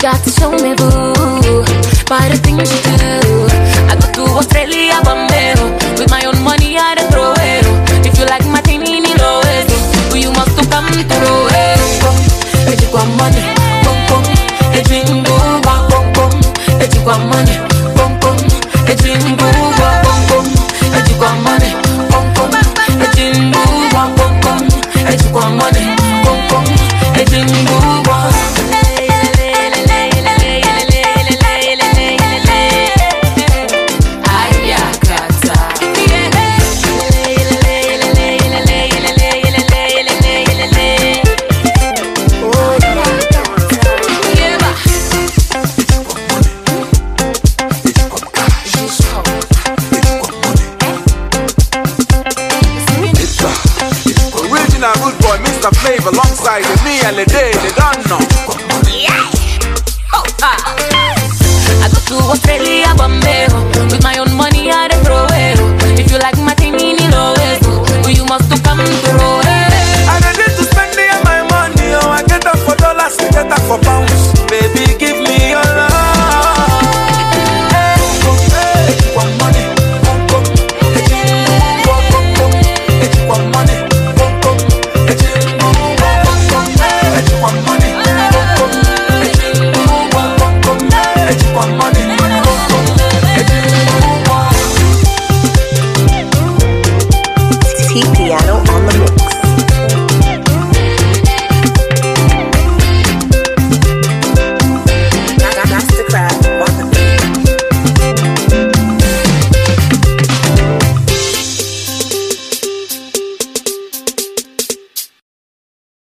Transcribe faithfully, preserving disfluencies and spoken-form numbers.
got to show me, boo, by the things you do. I go to Australia, Bombay, with my own money I dey throw it. If you like my thing in low it, you must to come to know it. If you want money, come come. If you go, come come. If you want money, come come. If you go, come come. If you want money, come come. If you go, come come. If you want money, come come. If you go, Flavor alongside with me and the day they don't know. Yeah. Oh, ah. I go to Australia, Bombay, with my own money I dey throw it. If you like my thing